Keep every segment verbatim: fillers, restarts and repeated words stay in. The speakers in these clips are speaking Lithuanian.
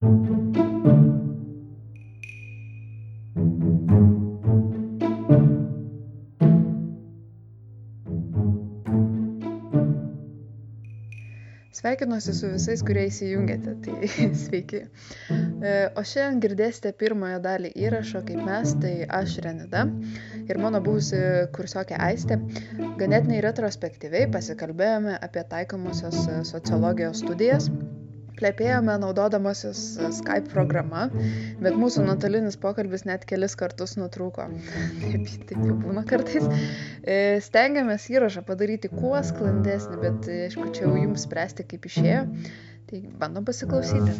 Sveikinuosi su visais, kurie įsijungėte, tai sveiki. O šiandien girdėsite pirmąją dalį įrašo, kaip mes, tai aš Renida ir mano buvusi kursiokė Aistė, ganėtinai retrospektyviai pasikalbėjome apie taikomosios sociologijos studijas, plepėjome naudodamasis Skype programa, bet mūsų nuotolinis pokalbis net kelis kartus nutrūko. Taip, taip jau būna kartais. Stengiamės įrašą padaryti kuo sklandesnį, bet aišku, čia jau jums spręsti, kaip išėjo. Tai bandom pasiklausyti.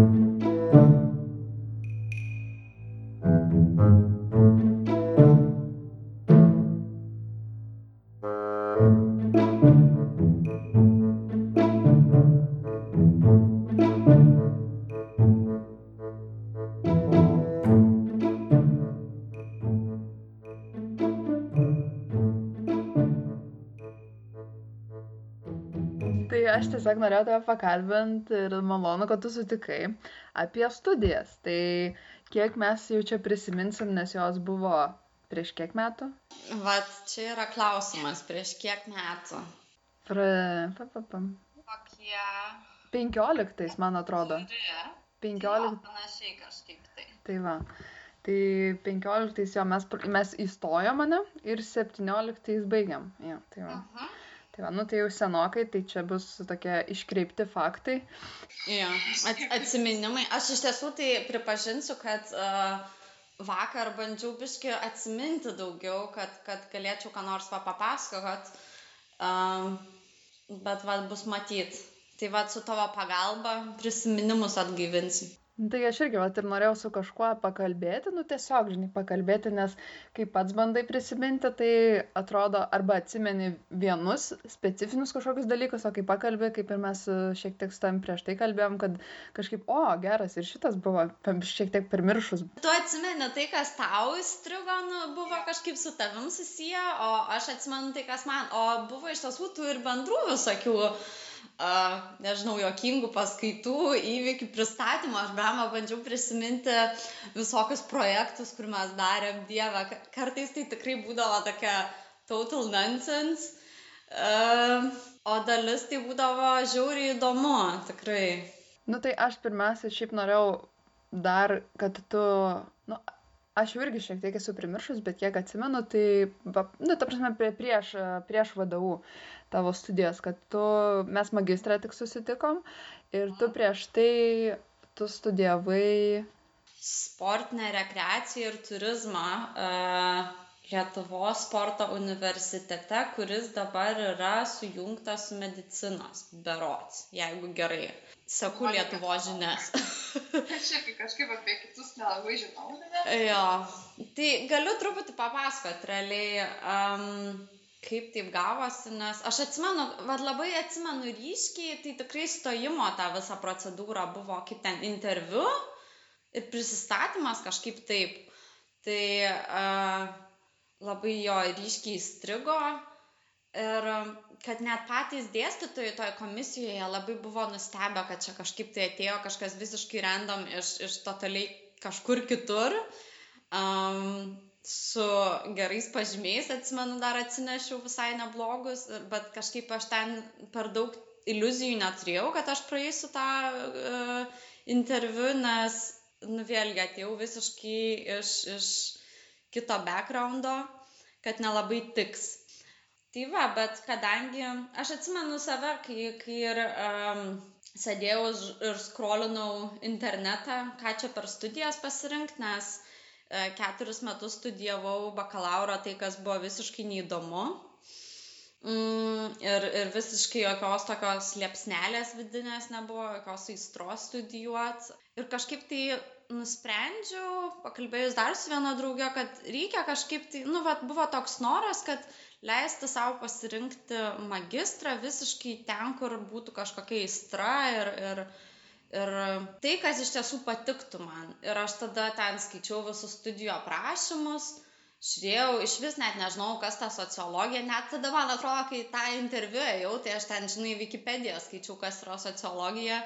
Tai aš tiesiog norėjau tave pakalbinti ir malonu, kad tu sutikai apie studijas. Tai kiek mes jau čia prisiminsim, nes jos buvo prieš kiek metų? Vat čia yra klausimas, prieš kiek metų? Pra... Pa, pa, pa. Kokie... penkioliktais, man atrodo. penkioliktais. Jo, panašiai kažkaip tai. Tai va. Tai penkioliktais jo mes, mes įstojom, mane, ir septynioliktais baigiam. Jo, tai va. Uh-huh. Tai va, nu tai jau senokai, tai čia bus tokie iškreipti faktai. Jo, at, atsiminimai. Aš iš tiesų tai pripažinsiu, kad uh, vakar bandžiau biškį atsiminti daugiau, kad, kad galėčiau ką nors va papasakot, uh, bet va bus matyt. Tai va su tavo pagalba prisiminimus atgaivinsiu. Tai aš irgi vat, ir norėjau su kažkuo pakalbėti, nu tiesiog, žinai, pakalbėti, nes kai pats bandai prisiminti, tai atrodo, arba atsimeni vienus specifinius kažkokius dalykus, o kai pakalbė, kaip ir mes šiek tiek tam prieš tai kalbėjom, kad kažkaip, o, geras, ir šitas buvo šiek tiek permiršus. Tu atsimeni tai, kas tau įstrigo, nu, buvo kažkaip su tavim susiję, o aš atsimenu tai, kas man, o buvo iš tiesų tų ir bendrų visokių, Uh, nežinau, jokingų paskaitų, įvykių pristatymų. Aš bema bandžiau prisiminti visokius projektus, kur mes darėm, dievą. Kartais tai tikrai būdavo tokia total nonsense, uh, o dalis tai būdavo žiauriai įdomu, tikrai. Nu tai aš pirmiausia šiaip norėjau dar, kad tu, nu, aš jau irgi šiek tiek esu primiršus, bet kiek atsimenu, tai, nu, ta prasme, prieš, prieš V D U tavo studijas, kad tu, mes magistrą tik susitikom ir tu prieš tai, tu studijavai sportinę rekreaciją ir turizmą uh, Lietuvos sporto universitete, kuris dabar yra sujungtas su medicinos berods, jeigu gerai. Seku Lietuvos žinias. Aš irgi kažkaip apie kitus nelabai žinau. Ne? Jo, tai galiu truputį papasakot realiai, um, kaip taip gavosi, nes aš atsimenu, vad labai atsimenu ryškiai, tai tikrai stojimo ta visa procedūra buvo kaip ten interviu ir prisistatymas kažkaip taip. Tai uh, labai jo ryškiai įstrigo ir kad net patys dėstytojai toje komisijoje labai buvo nustebę, kad čia kažkaip tai atėjo kažkas visiškai random iš, iš totaliai kažkur kitur. Um, su gerais pažymiais, atsimenu, dar atsinešiau visai neblogus, bet kažkaip aš ten per daug iliuzijų neturėjau, kad aš praeisiu tą uh, interviu, nes, nu, vėlgi atėjau visiškai iš, iš kito backgroundo, kad nelabai tiks. Tai va, bet kadangi aš atsimenu save, kai, kai ir um, sėdėjau ir scrollinau internetą, ką čia per studijas pasirinkti, nes keturis metus studijavau bakalauro, tai kas buvo visiškai neįdomu. Mm, ir, ir visiškai jokios tokios liepsnelės vidinės nebuvo, jokios aistros studijuoti. Ir kažkaip tai nusprendžiau, pakalbėjus dar su viena draugė, kad reikia kažkaip tai, nu, vat, buvo toks noras, kad leisti savo pasirinkti magistrą visiškai ten, kur būtų kažkokia aistra ir, ir Ir tai, kas iš tiesų patiktų man. Ir aš tada ten skaičiau visus studijų aprašymus, žiūrėjau, iš vis net nežinau, kas ta sociologija, net tada man atrodo, kai tą interviu ėjau, tai aš ten, žinai, Wikipediją skaičiau, kas yra sociologija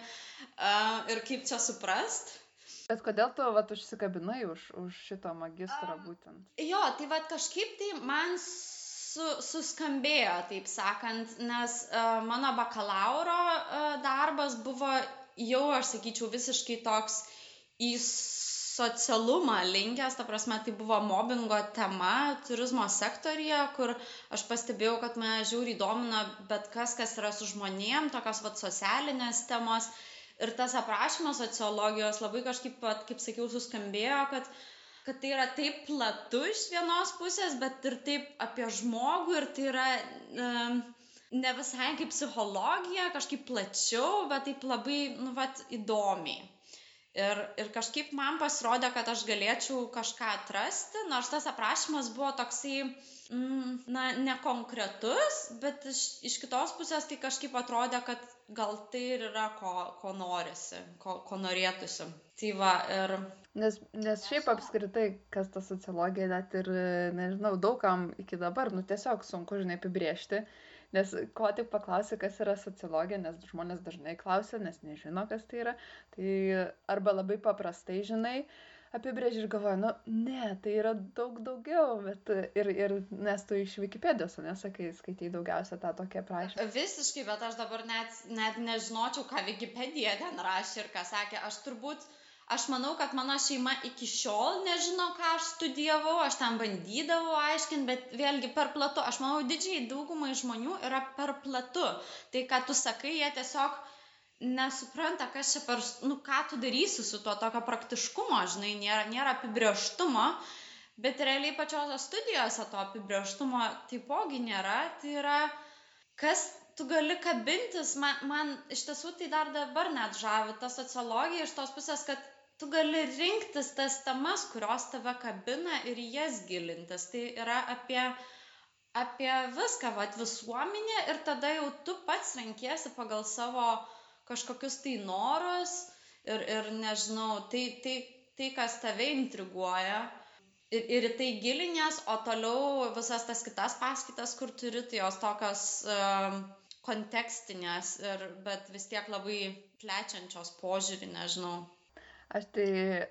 uh, ir kaip čia suprast. Bet kodėl tu, vat, užsikabinai už, už šito magistro būtent? Jo, tai vat kažkaip tai man su, suskambėjo, taip sakant, nes uh, mano bakalauro uh, darbas buvo jau, aš sakyčiau, visiškai toks į socialumą linkęs, ta prasme, tai buvo mobingo tema turizmo sektorija, kur aš pastebėjau, kad mane žiauriai domina bet kas, kas yra su žmonėm, tokios vat socialinės temos. Ir tas aprašymas sociologijos labai kažkaip, kaip sakiau, suskambėjo, kad, kad tai yra taip platu iš vienos pusės, bet ir taip apie žmogų, ir tai yra e, ne visai kaip psichologija, kažkaip plačiau, bet taip labai, nu, vat, įdomiai. Ir, ir kažkaip man pasirodė, kad aš galėčiau kažką atrasti, nors tas aprašymas buvo toksai, mm, na, nekonkretus, bet iš, iš kitos pusės tai kažkaip atrodė, kad gal tai ir yra, ko, ko norisi, ko, ko norėtųsi. Tai va, ir... Nes, nes šiaip apskritai, kas ta sociologija, net ir, nežinau, daugam iki dabar, nu tiesiog sunku, žinai, apibrėžti. Nes ko tik paklausi, kas yra sociologija, nes žmonės dažnai klausia, nes nežino, kas tai yra. Tai arba labai paprastai, žinai, apibrėži ir galvoja, nu, ne, tai yra daug daugiau, bet ir, ir nes tu iš Wikipedijos, nesakai, skaitai daugiausia tą tokią prašymą. Visiškai, bet aš dabar net, net nežinočiau, ką Wikipedija ten rašė ir ką sakė. Aš turbūt... Aš manau, kad mano šeima iki šiol nežino, ką aš studijavau, aš ten bandydavau aiškinti, bet vėlgi per platu. Aš manau, didžiai daugumai žmonių yra per platu. Tai, ką tu sakai, jie tiesiog nesupranta, kas čia per, nu, ką tu darysi su tuo tokio praktiškumo, žinai, nėra, nėra apibrėžtumo, bet realiai pačiose studijose to apibrėžtumo taipogi nėra. Tai yra, kas tu gali kabintis, man, man iš tiesų tai dar dabar net žavi ta sociologija iš tos pusės, kad tu gali rinktis tas temas, kurios tave kabina ir jas gilintis. Tai yra apie, apie viską, vat, visuomenė, ir tada jau tu pats renkiesi pagal savo kažkokius tai norus ir, ir nežinau, tai, tai, tai, kas tave intriguoja. Ir, ir tai gilinės, o toliau visas tas kitas paskaitas, kur turi, tai jos tokios um, kontekstinės, ir, bet vis tiek labai plečiančios požiūrį, nežinau. Aš tai,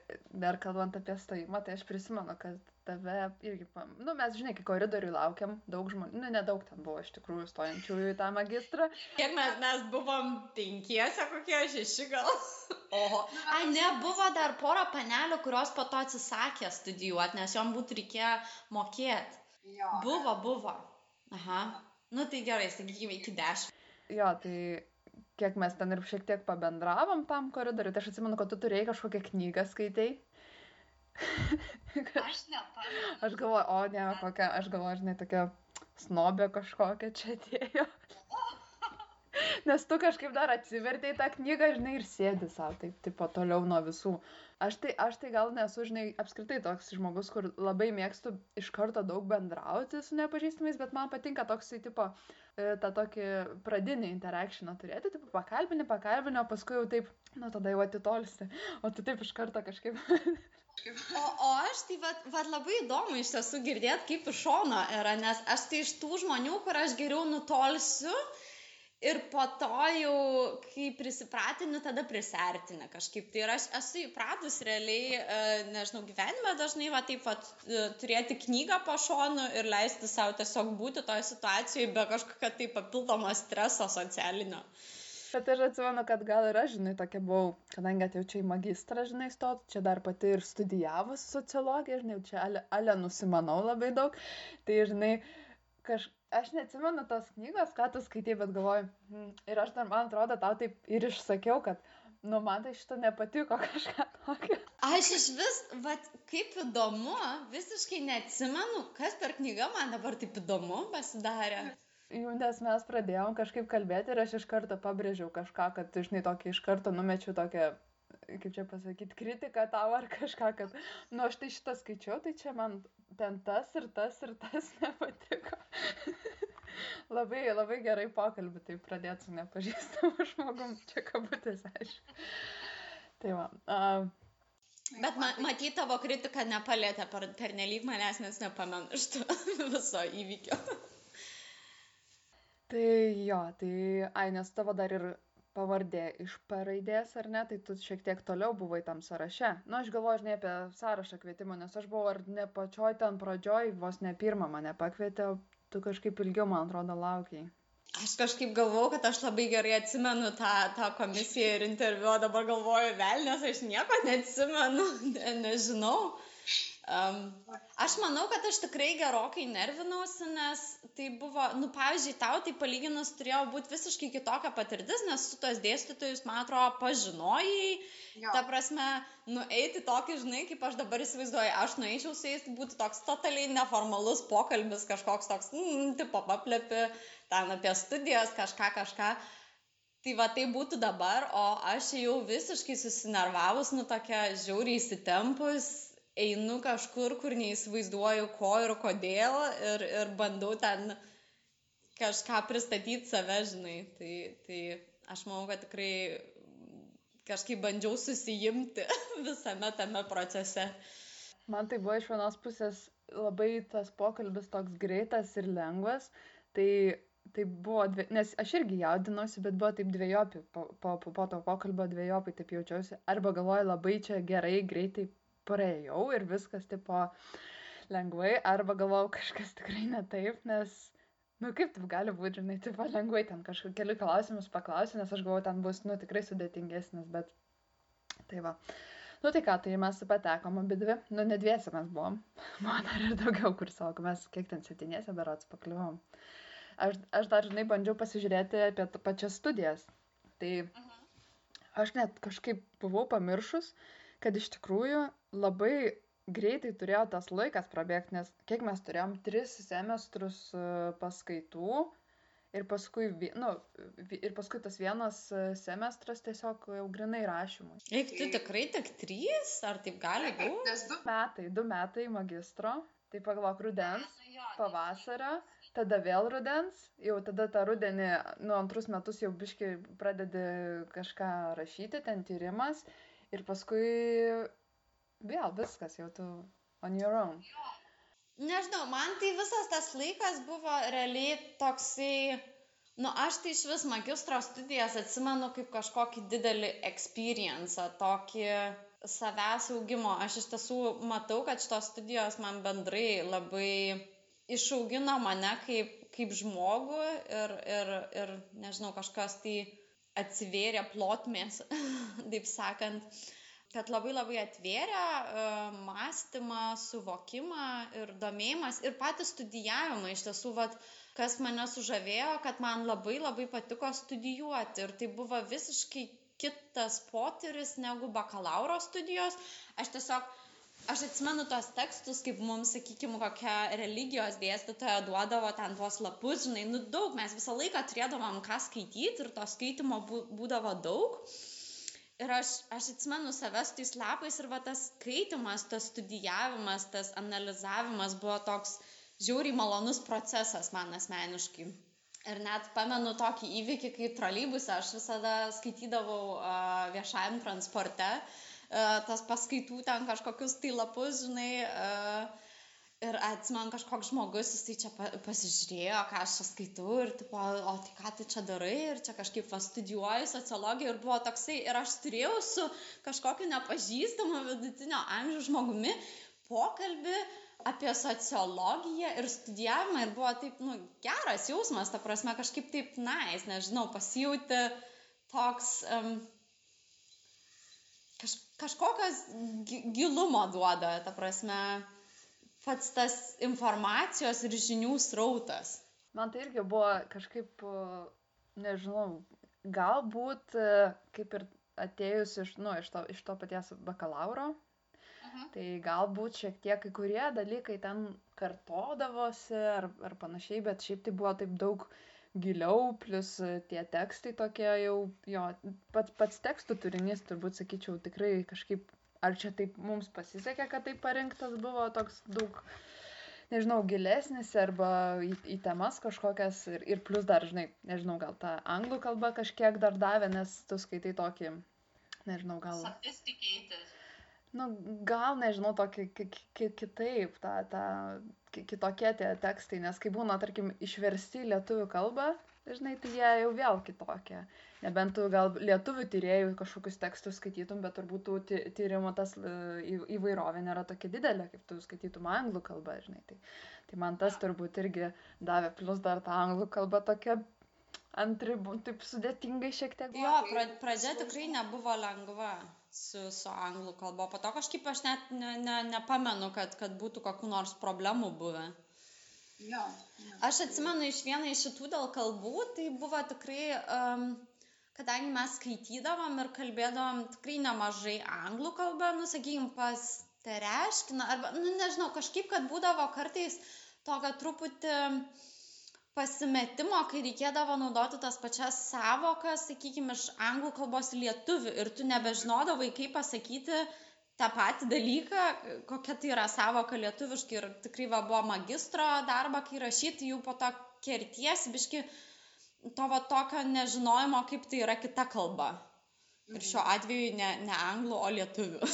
dar kalbant apie stojimą, tai aš prisimenu, kad tave irgi, nu mes, žinai, kai koridoriui laukiam, daug žmonių, nu nedaug ten buvo iš tikrųjų stojančiųjų į tą magistrą. Kiek mes, mes buvom penkiese, kokie šeši gal? Oho. Ai, ne, buvo dar pora panelių, kurios po to atsisakė studijuoti, nes jom būtų reikėjo mokėti. Jo. Buvo, buvo. Aha. Nu tai gerai, sakykime, iki dešimt. Jo, tai kiek mes ten ir šiek tiek pabendravom tam koridoriui, tai aš atsimenu, kad tu turėjai kažkokią knygą skaitai. Aš nepamenu. Aš galvoju, o ne, kokia, aš galvoju, žinai, tokia snobė kažkokia čia atėjo. Nes tu kažkaip dar atsivertei tą knygą, žinai, ir sėdi savo, taip, taip, toliau nuo visų. Aš tai, aš tai gal nesu, žinai, apskritai toks žmogus, kur labai mėgstu iš karto daug bendrauti su nepažįstamais, bet man patinka toksai, tipo, tą tokį pradinį interakcioną turėti, tipo, pakalbini, pakalbini, o paskui jau taip, nu, tada jau atitolsti, o tu taip iš karto kažkaip... O, o aš tai vat, vat labai įdomu iš tiesų girdėti, kaip iš šono yra, nes aš tai iš tų žmonių, kur aš geriau nutolsiu, ir po to jau, kai prisipratinu, tada prisertini kažkaip. Tai ir aš esu įpratus realiai, nežinau, gyvenime dažnai va taip pat turėti knygą po šonu ir leisti savo tiesiog būti toje situacijoje be kažkokio tai papildomo streso socialinio. Bet aš atsimenu, kad gal ir aš, žinai, tokia buvau, kadangi atėjau čia į magistrą, žinai, stot, čia dar pati ir studijavus sociologiją, žinai, čia ale, ale nusimanau labai daug, tai, žinai, kaž... aš neatsimenu tos knygos, ką tu skaitai, bet galvoju, hmm, ir aš dar, man atrodo, tau taip ir išsakiau, kad, nu, man tai šito nepatiko kažką tokio. Aš iš vis, vat, kaip įdomu, visiškai neatsimenu, kas per knygą man dabar taip įdomu pasidarė. Jau, nes mes pradėjom kažkaip kalbėti ir aš iš karto pabrėžiau kažką, kad, žinai, tokį iš karto numečiau tokią, kaip čia pasakyti, kritiką tau ar kažką, kad, nu, aš tai šitą skaičiau, tai čia man ten tas ir tas ir tas nepatiko. Labai, labai gerai pokalbį tai pradėti su nepažįstamu žmogum, čia kabutės, aišku. Tai va. Uh... Bet ma, matyt, tavo kritika nepalėtė per, per nelyg manęs, nes nepamenu iš to viso įvykio. Tai jo, tai, ai, nes tavo dar ir pavardė iš P raidės, ar ne, tai tu šiek tiek toliau buvai tam sąraše. Nu, aš galvoju, žinai, apie sąrašą kvietimo, nes aš buvau ar ne pačioj ten pradžioj, vos ne pirmą mane pakvietė, tu kažkaip ilgiau, man atrodo, laukiai. Aš kažkaip galvau, kad aš labai gerai atsimenu tą, tą komisiją ir interviu, o dabar galvoju, velnės, aš nieko neatsimenu, ne, nežinau. Um, aš manau, kad aš tikrai gerokai nervinausi, nes tai buvo, nu, pavyzdžiui, tau tai palyginus turėjo būti visiškai kitokia patirtis, nes su tos dėstytojus, man atrodo, pažinojai, jo. Ta prasme, nueiti tokį, žinai, kaip aš dabar įsivaizduoju, aš nueičiau su jais, tai būtų toks totaliai neformalus pokalbis, kažkoks toks, mm, tipo paplepi, ten apie studijas, kažką, kažką. Tai va, tai būtų dabar, o aš jau visiškai susinervavus, nu, tokia žiauriai įsitempus, einu kažkur, kur neįsivaizduoju ko ir kodėl ir, ir bandau ten kažką pristatyti save, žinai. Tai, tai aš manau, kad tikrai kažkaip bandžiau susijimti visame tame procese. Man tai buvo iš vienos pusės labai tas pokalbis toks greitas ir lengvas, tai, tai buvo, dvi... nes aš irgi jaudinausi, bet buvo taip dviejopi, po, po, po to pokalbio dviejopai taip jaučiausi, arba galvoju labai čia gerai, greitai praėjau ir viskas tipo lengvai, arba galvojau kažkas tikrai ne taip, nes, nu kaip taip gali būti, žinai, tipo lengvai ten kažkokiu keliu klausimus paklausiu, nes aš galvojau, ten bus, nu, tikrai sudėtingesnis, bet tai va. Nu tai ką, tai mes patekom abi dvi, nu ne dviese mes buvom, man dar ir daugiau kursokų, mes kiek ten septyniese berods pakliuvom. Aš, aš dar, žinai, bandžiau pasižiūrėti apie pačias studijas, tai aš net kažkaip buvau pamiršus, kad iš tikrųjų labai greitai turėjo tas laikas prabėgti, nes kiek mes turėjom tris semestrus paskaitų ir paskui, nu, ir paskui tas vienas semestras tiesiog jau grinai rašymui. Eik, tu tikrai tik trys? Ar taip gali būti? Nes du metai, du metai magistro, tai pagalvok rudens, pavasario, tada vėl rudens, jau tada tą rudenį, nu, antrus metus jau biškai pradedi kažką rašyti, ten tyrimas. Ir paskui vėl viskas, jau tu on your own. Nežinau, man tai visas tas laikas buvo realiai toksai, nu aš tai iš vis magistro studijas atsimenu kaip kažkokį didelį experience, tokį savęs augimo. Aš iš tiesų matau, kad šitos studijos man bendrai labai išaugino mane kaip, kaip žmogų ir, ir, ir, nežinau, kažkas tai atsivėrė plotmės, taip sakant, kad labai labai atvėrė uh, mąstymą, suvokimą ir domėjimas ir patį studijavimą. Iš tiesų, vat, kas mane sužavėjo, kad man labai labai patiko studijuoti ir tai buvo visiškai kitas potyris negu bakalauro studijos. Aš tiesiog, aš atsimenu tos tekstus, kaip mums, sakykime, kokia religijos dėstytoja duodavo ten tuos lapus, žinai, nu daug, mes visą laiką turėdavom ką skaityti ir to skaitimo būdavo daug. Ir aš, aš atsimenu savęs tais lapais ir va tas skaitimas, tas studijavimas, tas analizavimas buvo toks žiauriai malonus procesas man asmeniškai. Ir net pamenu tokį įvykį, kai troleibuse aš visada skaitydavau uh, viešajam transporte, uh, tas paskaitų ten kažkokius tai lapus, žinai, uh, ir atsimenu kažkoks žmogus, jisai čia pasižiūrėjo, ką aš čia skaitau ir tipo, o tai ką tu čia darai ir čia kažkaip studijuoju sociologiją ir buvo toksai, ir aš turėjau su kažkokiu nepažįstamu vidutinio amžiaus žmogumi pokalbį apie sociologiją ir studijavimą ir buvo taip, nu, geras jausmas, ta prasme, kažkaip taip nice, nežinau, pasijauti toks um, kaž, kažkokios gilumo duoda, ta prasme, pats tas informacijos ir žinių srautas. Man tai irgi buvo kažkaip, nežinau, galbūt kaip ir atėjus iš, nu, iš, to, iš to paties bakalauro, uh-huh. Tai galbūt šiek tiek kai kurie dalykai ten kartodavosi ar, ar panašiai, bet šiaip tai buvo taip daug giliau, plus tie tekstai tokie jau, jo, pats, pats tekstų turinys, turbūt sakyčiau, tikrai kažkaip, ar čia taip mums pasisekė, kad taip parinktas buvo toks daug, nežinau, gilesnis arba į, į temas kažkokias ir, ir plus dar, žinai, nežinau, gal ta anglų kalba kažkiek dar davė, nes tu skaitai tokį, nežinau, gal... Sophisticated. Nu, gal nežinau, tokį ki- ki- kitaip, ta, ta, ki- kitokie tie tekstai, nes kai būna, tarkim, išversti į lietuvių kalbą, žinai, tai jie jau vėl kitokie. Nebent tu gal lietuvių tyrėjų kažkokius tekstus skaitytum, bet turbūt tų ty- tyrimų tas e, į- įvairovė nėra tokia didelė, kaip tu skaitytum anglų kalbą, žinai. Tai, tai man tas turbūt irgi davė, plus dar ta anglų kalba tokia ant ribų, taip sudėtingai šiek tiek. Jo, pra, pradžia tikrai nebuvo lengva su, su anglų kalba, po to kažkaip aš net ne, ne, nepamenu, kad, kad būtų kokių nors problemų buvę. Jo, jo. Aš atsimenu iš vieną iš šitų dėl kalbų, tai buvo tikrai, um, kadangi mes skaitydavom ir kalbėdavom tikrai nemažai anglų kalbą, nu, sakykim, pas tereškiną, arba, nu, nežinau, kažkaip, kad būdavo kartais tokio truputį pasimetimo, kai reikėdavo naudoti tas pačias savokas, sakykime, iš anglų kalbos į lietuvių ir tu nebežinodavai, kaip pasakyti tą patį dalyką, kokia tai yra savoka lietuviškai ir tikrai va, buvo magistro darbą, kai rašyti jau po to kerties, biški to va tokio nežinojimo, kaip tai yra kita kalba. Ir šiuo atveju ne, ne anglų, o lietuvių.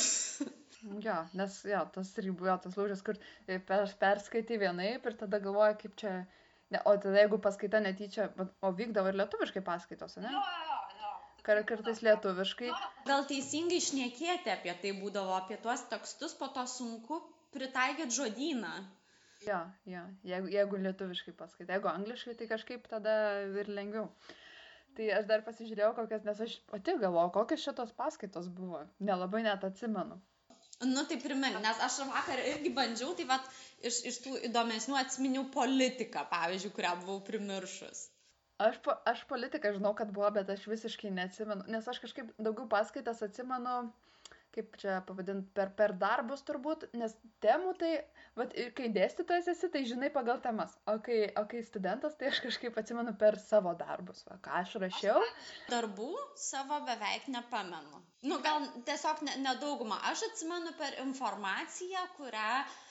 Jo, nes jo, tas ribų, jo, tas lūžis, kur per, perskaitai vienaip ir tada galvoja, kaip čia... Ne, o tada jeigu paskaita netyčia, o vykdavo ir lietuviškai paskaitos, ne? Jo, jo, jo. Kar, kartais lietuviškai. Gal teisingai šnekėti apie tai būdavo, apie tuos tekstus, po to sunku pritaikyti žodyną. Jo, jo, jeigu, jeigu lietuviškai paskaitai, jeigu angliškai, tai kažkaip tada ir lengviau. Tai aš dar pasižiūrėjau, kokias, nes aš pati galvoju, kokios šitos paskaitos buvo. Nelabai net atsimenu. Nu, tai primink, nes aš vakar irgi bandžiau, tai vat iš, iš tų įdomesnių atsiminių politiką, pavyzdžiui, kurią buvau primiršus. Aš, po, aš politiką žinau, kad buvo, bet aš visiškai neatsimenu, nes aš kažkaip daugiau paskaitas atsimenu, kaip čia pavadinti, per, per darbus turbūt, nes temų tai, vat, ir kai dėstytojas esi, tai žinai pagal temas, o kai, o kai studentas, tai aš kažkaip atsimenu per savo darbus, va, ką aš rašiau. Darbų savo beveik nepamenu. Nu, gal tiesiog ne- nedaugumą. Aš atsimenu per informaciją, kurią,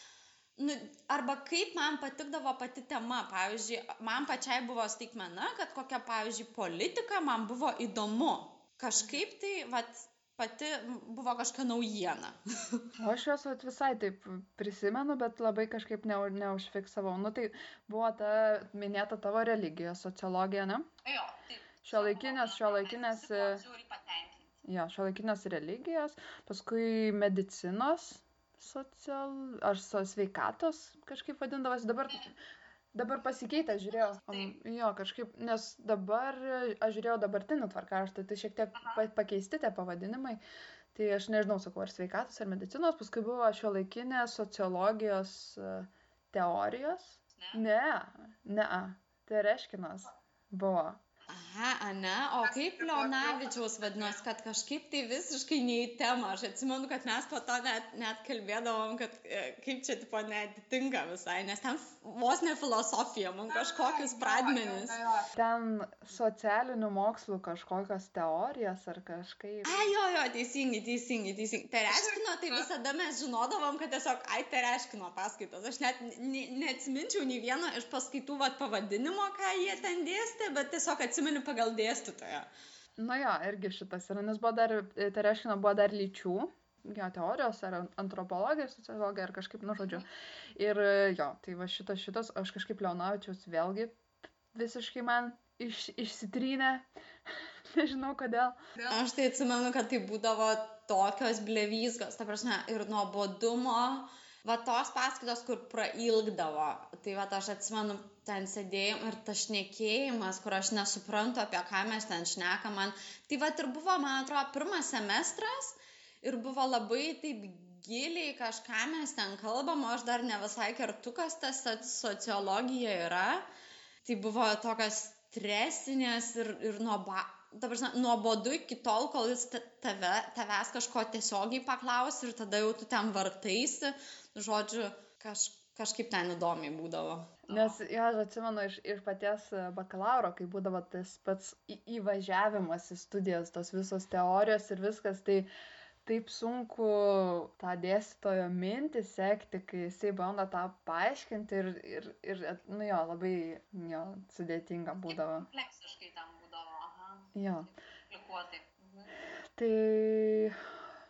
nu, arba kaip man patikdavo pati tema. Pavyzdžiui, man pačiai buvo staigmena, kad kokia, pavyzdžiui, politika man buvo įdomu. Kažkaip tai, vat, pati buvo kažkokia naujiena. O aš juos vat, visai taip prisimenu, bet labai kažkaip ne, neužfiksavau. Nu, tai buvo ta minėta tavo religija, sociologija, ne? Jo, taip. Šiuolaikinės, šiuolaikinės, Visi buvo žiauriai patenkinti. jo, šiuolaikinės religijos, paskui medicinos, social, ar so, sveikatos kažkaip vadindavosi, dabar, dabar pasikeitė, žiūrėjau, um, jo, kažkaip, nes dabar, aš žiūrėjau dabartinį tvarkaraštį, tai šiek tiek pa, pakeisti tie pavadinimai, tai aš nežinau, sakau, ar sveikatos, ar medicinos, paskui buvo šiuolaikinės sociologijos uh, teorijos, ne, ne, tereškinas buvo. Aha, ane, o kaip Leonavičiaus vadinos, kad kažkaip tai visiškai ne į temą. Aš atsimenu, kad mes po to net, net kalbėdavom, kad e, kaip čia tipo neatitinka visai, nes ten vos ne filosofija, man kažkokius pradmenis. Jo, jo, jo. Ten socialinių mokslų kažkokios teorijos ar kažkaip. A, jo, jo, teisingai, teisingai, teisingai. Tereškino, tai visada mes žinodavom, kad tiesiog, ai, Tereškino paskaitos. Aš net ne, neatsiminčiau nei vieno iš paskaitų vat, pavadinimo, ką jie ten dėstė, bet tiesiog atsimenu pagal dėstytoją. Nu jo, irgi šitas yra, nes buvo dar, Tereškino buvo dar lyčių, jo, teorijos, ar antropologija, sociologija, ar kažkaip, nu, žodžiu. Ir jo, tai va šitas, šitas, aš kažkaip Leonavičiaus vėlgi visiškai man iš, išsitrynė, nežinau kodėl. Aš tai atsimenu, kad tai būdavo tokios blevysgos, ta prasme, ir nuobodumo, va tos paskaitos, kur prailgdavo. Tai va aš atsimenu ten sėdėjim ir tas šnekėjimas, kur aš nesuprantu, apie ką mes ten šnekam. Man... Tai va ir buvo, man atrodo, pirmas semestras ir buvo labai taip giliai kažką mes ten kalbam, o aš dar ne visai kertu, kas ta sociologija yra. Tai buvo tokios stresinės ir, ir nuoba, ta prasme, nuobodu iki tol, kol jis tave, tavęs kažko tiesiogiai paklaus ir tada jau tu ten vartaisi. Žodžiu, kaž, kažkaip ten įdomiai būdavo. Nes, jo, aš atsimenu iš, iš paties bakalauro, kai būdavo tas pats į, įvažiavimas į studijas, tos visos teorijos ir viskas, tai taip sunku tą dėstytojo mintį sekti, kai jisai bando tą paaiškinti ir, ir, ir nu jo, labai jo, sudėtinga būdavo. Kompleksiškai tam būdavo, aha. Jo. Komplikuotai. Mhm. Tai,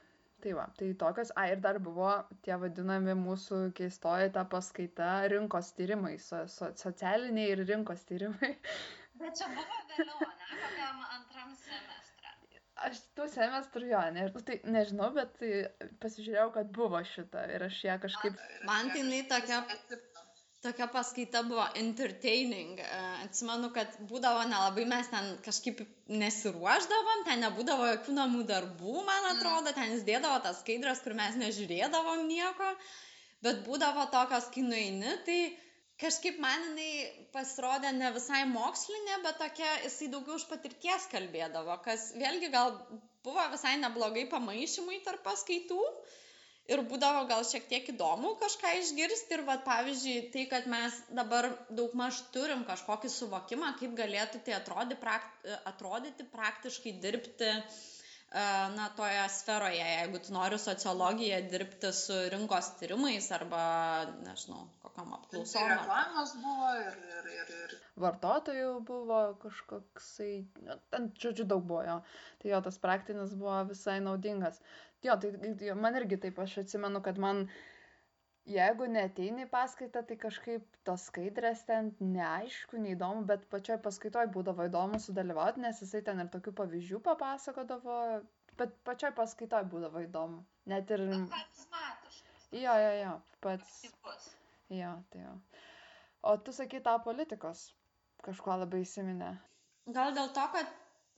Tai va, tai tokios, a, ir dar buvo tie vadinami mūsų keistoji ta paskaita rinkos tyrimai, so, so, socialiniai ir rinkos tyrimai. Bet čia buvo vėliau, ne, kokiam antram semestrą. Aš tų semestrų jo, ne, tai nežinau, bet tai pasižiūrėjau, kad buvo šita ir aš ją kažkaip... Man tai jinai tokia, tokia paskaita buvo entertaining. Atsimenu, kad būdavo nelabai, mes ten kažkaip nesiruošdavom, ten nebūdavo jokių namų darbų, man atrodo, ten jis dėdavo tas skaidras, kur mes nežiūrėdavom nieko, bet būdavo tokios, kai nueini, tai kažkaip man jinai pasirodė ne visai mokslinė, bet tokia, jisai daugiau už patirties kalbėdavo, kas vėlgi gal buvo visai neblogai pamaišymai tarp paskaitų ir būdavo gal šiek tiek įdomu kažką išgirsti ir, va, pavyzdžiui, tai, kad mes dabar daugmaž turim kažkokį suvokimą, kaip galėtų tai atrodyti, prakt, atrodyti praktiškai dirbti na, toje sferoje, jeigu tu nori sociologiją dirbti su rinkos tyrimais arba, nežinau, kokiam apklausom. Ir reklamos buvo, ir, ir, ir, ir... vartotojų buvo kažkoksai, ten, žodžiu, daug buvo jo. Tai jo, tas praktinis buvo visai naudingas. Jo, tai jo, man irgi taip, aš atsimenu, kad man, jeigu neateini į paskaitą, tai kažkaip tos skaidrės ten neaišku, neįdomu, bet pačioj paskaitoj būdavo įdomu sudalyvauti, nes jisai ten ir tokių pavyzdžių papasakodavo, bet pačioj paskaitoj būdavo įdomu. Net ir... Pats matiškas. Jo, jo, jo, pats... Tipus. Jo, tai jo. O tu sakai, tau politikos kažkuo labai įsiminė? Gal dėl to, kad...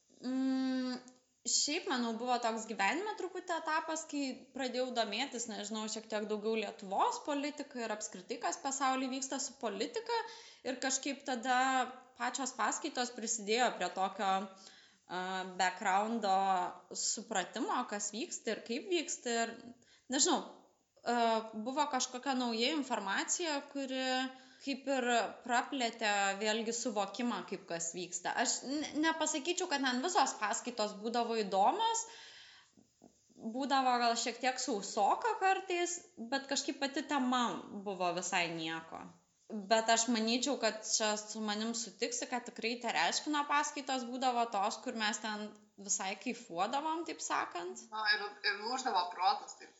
Mm, Šiaip, manau, buvo toks gyvenime truputį etapas, kai pradėjau domėtis, nežinau, šiek tiek daugiau Lietuvos politiką ir apskritai, kas pasaulyje vyksta su politika. Ir kažkaip tada pačios paskaitos prisidėjo prie tokio uh, backgroundo supratimo, kas vyksta ir kaip vyksta. Ir, nežinau, uh, buvo kažkokia nauja informacija, kuri... kaip ir praplėtė vėlgi suvokimą, kaip kas vyksta. Aš nepasakyčiau, kad ten visos paskaitos būdavo įdomios, būdavo gal šiek tiek sausoka kartais, bet kažkaip pati tema buvo visai nieko. Bet aš manyčiau, kad čia su manim sutiksi, kad tikrai Tereškino paskaitos būdavo tos, kur mes ten visai kaifuodavom, taip sakant. Na, ir, ir lūždavo protas, taip.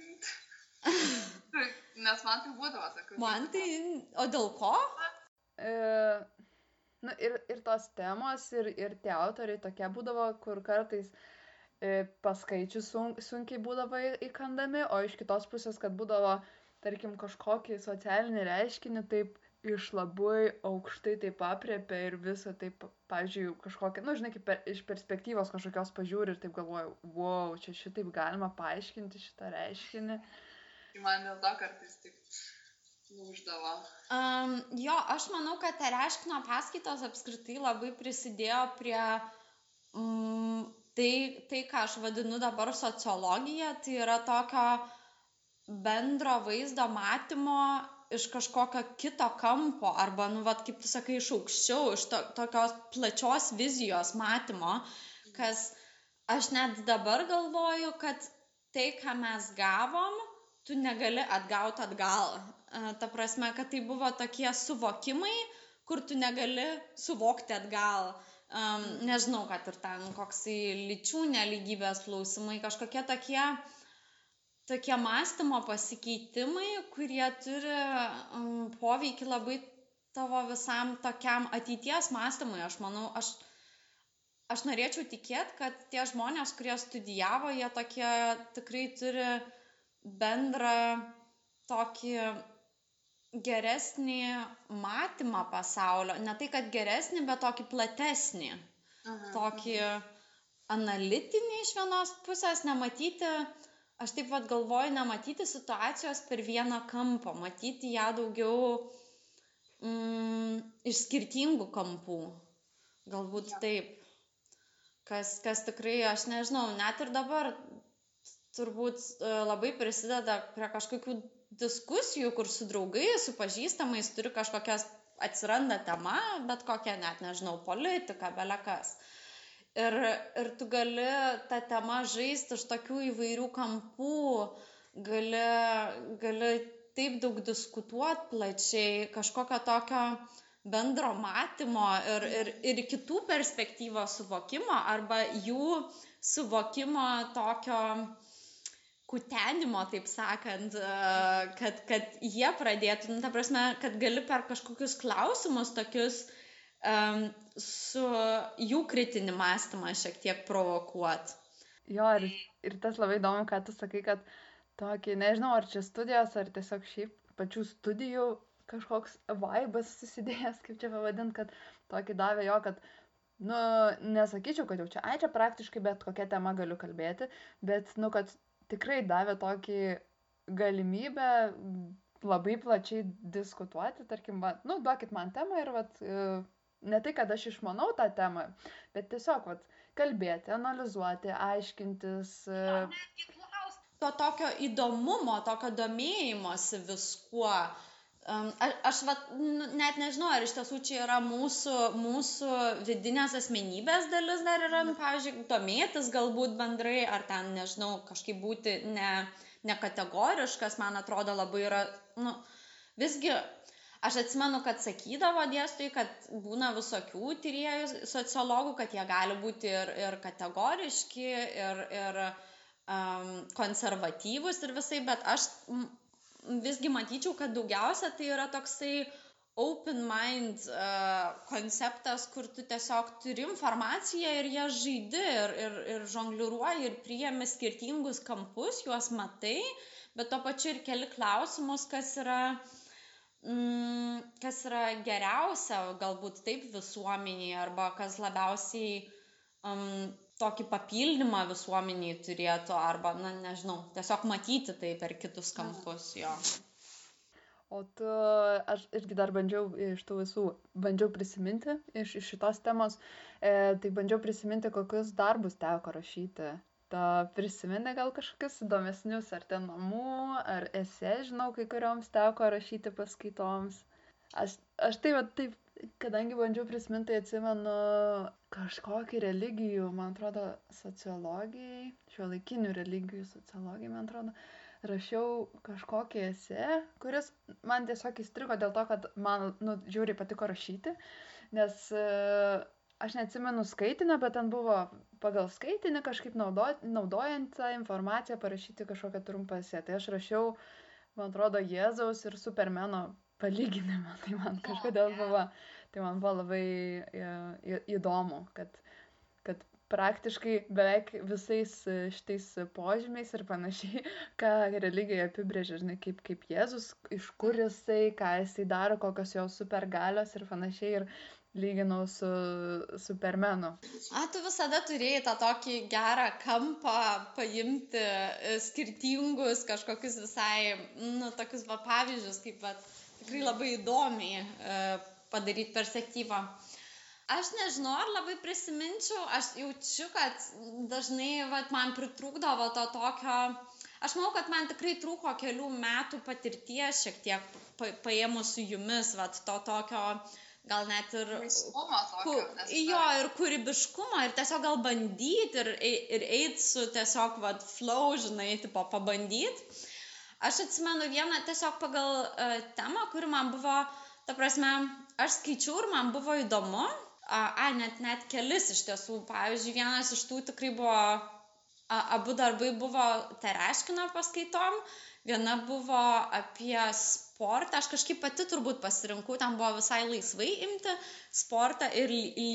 Nes man tai būdavo tokių. Man tai... O dėl ko? E, nu, ir, ir tos temos, ir, ir tie autoriai tokie būdavo, kur kartais e, paskaičius sun, sunkiai būdavo įkandami, o iš kitos pusės, kad būdavo, tarkim, kažkokį socialinį reiškinį taip iš labai aukštai taip apriepia ir visą taip, pavyzdžiui, kažkokią, nu, žinai, kaip per, iš perspektyvos kažkokios pažiūri ir taip galvoju, wow, čia šitaip galima paaiškinti šitą reiškinį. Man dėl to kartais taip lūždavo. Um, jo, aš manau, kad Tereškino paskaitos apskritai labai prisidėjo prie um, tai, tai, ką aš vadinu dabar sociologija, tai yra tokio bendro vaizdo matymo iš kažkokio kito kampo, arba, nu, vat, kaip tu sakai, iš aukščiau, iš to, tokios plačios vizijos matymo, kas aš net dabar galvoju, kad tai, ką mes gavom, tu negali atgauti atgal. Ta prasme, kad tai buvo tokie suvokimai, kur tu negali suvokti atgal. Um, nežinau, kad ir ten koksai lyčių nelygybės klausimai, kažkokie tokie, tokie mąstymo pasikeitimai, kurie turi um, poveikį labai tavo visam tokiam ateities mąstymui. Aš manau, aš, aš norėčiau tikėti, kad tie žmonės, kurie studijavo, jie tokie tikrai turi bendrą tokį geresnį matymą pasaulio. Ne tai, kad geresnį, bet tokį platesnį. Aha, tokį analitinį iš vienos pusės, nematyti, aš taip pat galvoju, nematyti situacijos per vieną kampą, matyti ją daugiau mm, iš skirtingų kampų. Galbūt ja. Taip. Kas, kas tikrai, aš nežinau, net ir dabar turbūt labai prisideda prie kažkokių diskusijų, kur su draugais, su pažįstamais turi kažkokias, atsiranda tema, bet kokia net, nežinau, politika, belekas. Ir, ir tu gali tą temą žaisti iš tokių įvairių kampų, gali, gali taip daug diskutuoti plačiai, kažkokio tokio bendro matymo ir, ir, ir kitų perspektyvos suvokimo arba jų suvokimo tokio kutenimo, taip sakant, kad, kad jie pradėtų, nu, ta prasme, kad gali per kažkokius klausimus tokius um, su jų kritinį mąstymą šiek tiek provokuoti. Jo, ir, ir tas labai įdomu, ką tu sakai, kad tokį, nežinau, ar čia studijos, ar tiesiog šiaip pačių studijų kažkoks vaibas susidėjęs, kaip čia pavadint, kad tokį davė jo, kad nu, nesakyčiau, kad jau čia, ai, čia praktiškai bet kokia tema galiu kalbėti, bet, nu, kad tikrai davė tokį galimybę labai plačiai diskutuoti, tarkim, va, nu, duokit man temą ir, vat, ne tai, kad aš išmanau tą temą, bet tiesiog, vat, kalbėti, analizuoti, aiškintis. To tokio įdomumo, tokio domėjimosi viskuo. Um, a, aš vat, net nežinau, ar iš tiesų čia yra mūsų, mūsų vidinės asmenybės dalis dar yra, pavyzdžiui, domėtis galbūt bendrai, ar ten, nežinau, kažkaip būti ne, ne kategoriškas, man atrodo labai yra, nu, visgi, aš atsimenu, kad sakydavo dėstytojai, kad būna visokių tyrėjų sociologų, kad jie gali būti ir, ir kategoriški, ir, ir um, konservatyvus ir visai, bet aš visgi matyčiau, kad daugiausia tai yra toksai open mind uh, konceptas, kur tu tiesiog turi informaciją ir ją žaidi ir, ir, ir žongliruoji ir priimi skirtingus kampus, juos matai, bet to pačiu ir keli klausimus, kas yra, mm, kas yra geriausia, galbūt taip visuomeniai, arba kas labiausiai um, tokį papildymą visuomeniai turėtų, arba, na, nežinau, tiesiog matyti tai per kitus kampus, jo. O tu, aš irgi dar bandžiau iš tų visų, bandžiau prisiminti iš, iš šitos temos, e, tai bandžiau prisiminti, kokius darbus teko rašyti. Ta prisimeni gal kažkokius įdomesnius, ar ten namų, ar esė, žinau, kai kurioms teko rašyti paskaitoms. Aš, aš taip, taip, kadangi bandžiau prisiminti, tai atsimenu kažkokį religijų, man atrodo, sociologijai, šiuolaikinių religijų sociologijai, man atrodo, rašiau kažkokį esė, kuris man tiesiog įstrigo dėl to, kad man, nu, žiauriai patiko rašyti, nes e, aš neatsimenu skaitinę, bet ten buvo pagal skaitinį kažkaip naudo, naudojant tą informaciją parašyti kažkokią trumpą esė. Tai aš rašiau, man atrodo, Jėzaus ir Supermeno palyginimą, tai man kažkodėl buvo, tai man buvo labai į, įdomu, kad, kad praktiškai beveik visais šitais požymiais ir panašiai, ką religija apibrėžia, žinai, kaip, kaip Jėzus, iš kur jisai, ką jisai daro, kokios jo supergalios ir panašiai, ir lyginau su Supermenu. A, tu visada turėjai tą tokį gerą kampą paimti skirtingus kažkokius visai, nu, tokius va pavyzdžius, kaip va, tikrai labai įdomiai e, padaryti perspektyvą. Aš nežinau, ar labai prisiminčiau, aš jaučiu, kad dažnai vat, man pritrūkdavo to tokio, aš manau, kad man tikrai trūko kelių metų patirties šiek tiek pa, paėmus su jumis, vat, to tokio, gal net ir, ku, jo, ir kūrybiškumo, ir tiesiog gal bandyti, ir, ir eiti su tiesiog vat, flow, žinai, tipo pabandyti. Aš atsimenu vieną tiesiog pagal uh, temą, kuri man buvo, ta prasme, aš skaičiau ir man buvo įdomu, a, net, net kelis iš tiesų, pavyzdžiui, vienas iš tų tikrai buvo, a, abu darbai buvo Tereškino paskaitom, viena buvo apie sportą, aš kažkaip pati turbūt pasirinkau, ten buvo visai laisvai imti sportą ir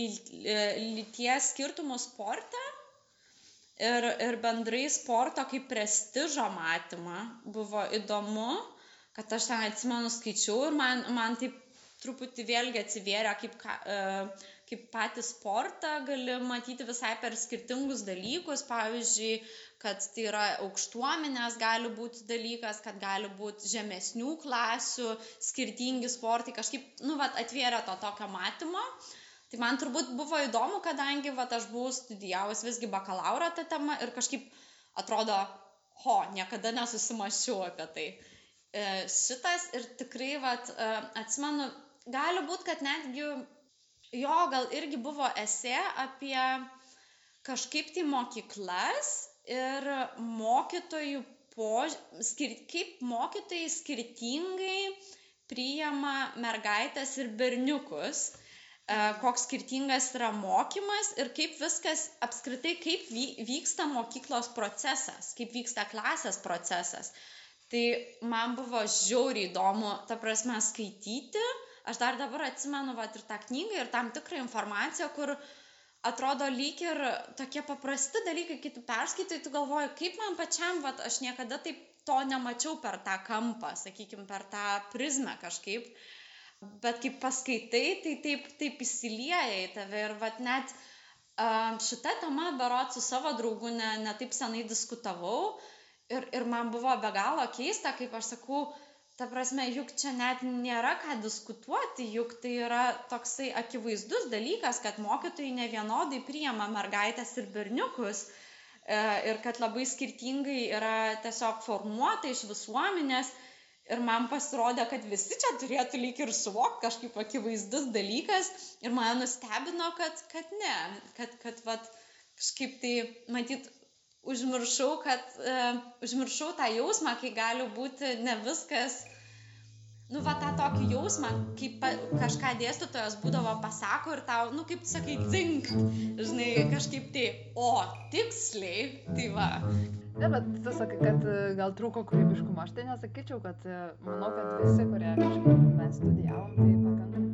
lyties skirtumų sportą. Ir, ir bendrai sporto kaip prestižo matymą buvo įdomu, kad aš ten atsimenu skaičiau ir man, man taip truputį vėlgi atsivėrė, kaip, kaip patį sportą gali matyti visai per skirtingus dalykus, pavyzdžiui, kad tai yra aukštuomenės gali būti dalykas, kad gali būti žemesnių klasių, skirtingi sportai, kažkaip nu, vat, atvėrė to tokio matymo. Tai man turbūt buvo įdomu, kadangi vat, aš buvau studijavus visgi bakalauro tą temą ir kažkaip atrodo, ho, niekada nesusimašiau apie tai. E, šitas ir tikrai, vat, e, atsimenu, gali būti, kad netgi jo gal irgi buvo esė apie kažkaip tai mokyklas ir mokytojų pož... skir... kaip mokytojai skirtingai priima mergaitės ir berniukus. koks skirtingas yra mokymas ir kaip viskas apskritai, kaip vyksta mokyklos procesas, kaip vyksta klasės procesas. Tai man buvo žiauriai įdomu, ta prasme, skaityti. Aš dar dabar atsimenu vat, ir tą knygą, ir tam tikrą informaciją, kur atrodo lyg ir tokie paprasti dalykai, kai tu perskaitai, tu galvoji, kaip man pačiam, vat, aš niekada taip to nemačiau per tą kampą, sakykime, per tą prizmę kažkaip. Bet kaip paskaitai, tai taip, taip įsilieja į tave ir vat net uh, šitą temą berot su savo draugu ne, ne taip senai diskutavau ir, ir man buvo be galo keista, kaip aš sakau, ta prasme, juk čia net nėra ką diskutuoti, juk tai yra toksai akivaizdus dalykas, kad mokytojai nevienodai priima mergaitės ir berniukus uh, ir kad labai skirtingai yra tiesiog formuota iš visuomenės. Ir man pasirodė, kad visi čia turėtų lyg ir suvokti kažkaip akivaizdus dalykas. Ir mane nustebino, kad, kad ne. Kad, kad vat, kažkaip tai, matyt, užmiršau, kad, uh, užmiršau tą jausmą, kai gali būti ne viskas, nu, va, tą tokį jausmą, kaip pa, kažką dėstytojas būdavo pasako ir tau, nu, kaip tu sakai, dzinkt, žinai, kažkaip tai, o, tiksliai, tai va. Ne, bet tu sakai, kad gal trūko kūrybiškumo. Aš tai nesakyčiau, kad manau, kad visi, kurie kažkaip mes studijavom, tai pakankamai